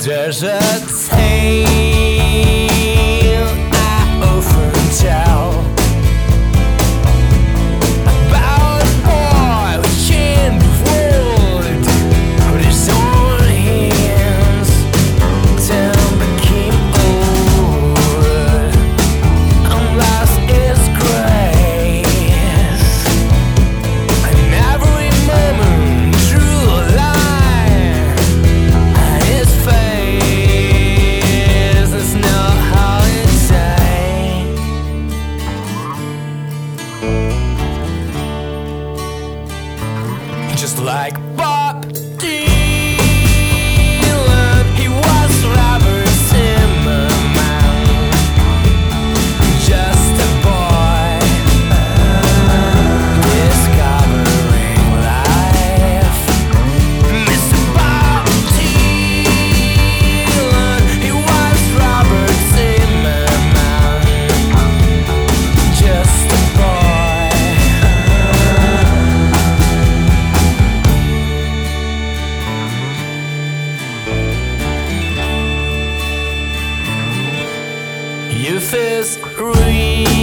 There's a tale I often tell about a boy who chained the world with his own hands till became old and lost his grace. And every moment drew a line, and his face is now holiday. Just like Bob Dylan, he was Robert Zimmerman, just a boy discovering life. Mr. Bob Dylan, he was Robert Zimmerman, just a boy. Youth is real.